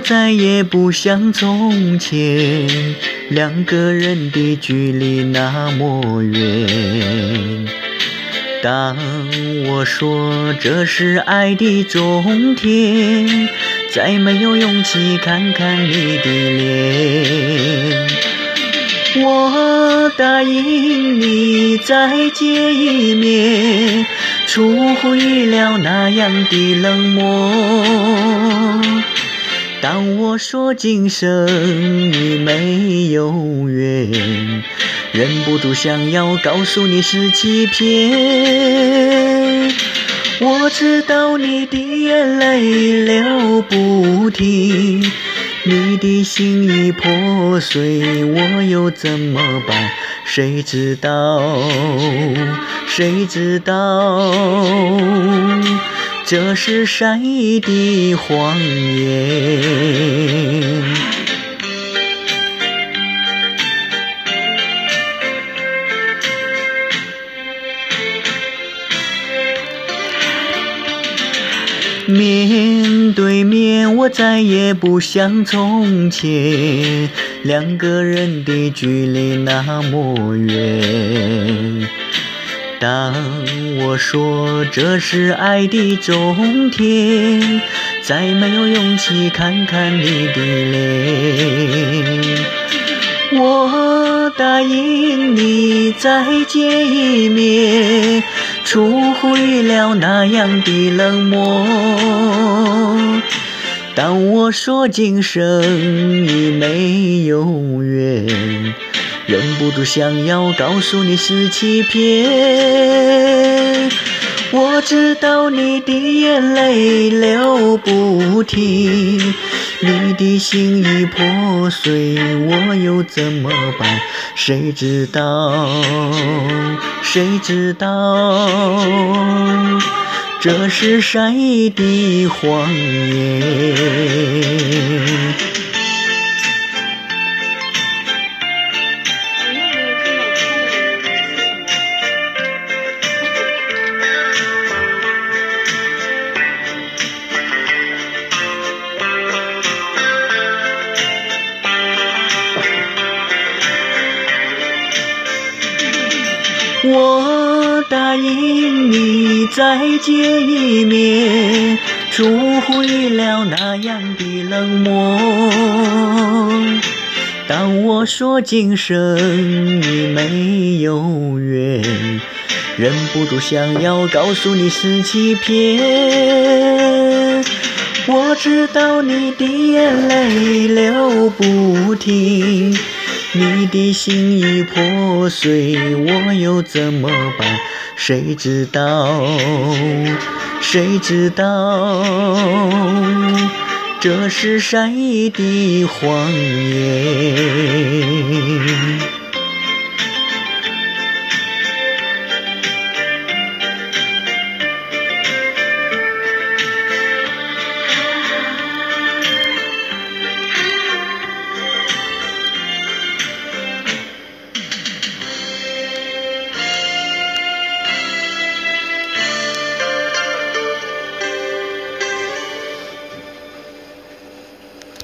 再也不像从前，两个人的距离那么远。当我说这是爱的终点，再没有勇气看看你的脸。我答应你再见一面，出乎意料那样的冷漠。当我说今生与没有缘，忍不住想要告诉你是欺骗。我知道你的眼泪流不停，你的心已破碎，我又怎么办？谁知道，谁知道，这是谁的谎言？面对面，我再也不像从前，两个人的距离那么远。当我说这是爱的终点，再没有勇气看看你的脸。我答应你再见一面，出乎意料那样的冷漠。当我说今生与没有缘，忍不住想要告诉你是欺骗。我知道你的眼泪流不停，你的心已破碎，我又怎么办？谁知道，谁知道，这是谁的谎言？我答应你再见一面，出乎意料那样的冷漠。当我说今生与没有缘，忍不住想要告诉你是欺骗。我知道你的眼泪流不停，你的心已破碎，我又怎么办？谁知道，谁知道，这是谁的谎言？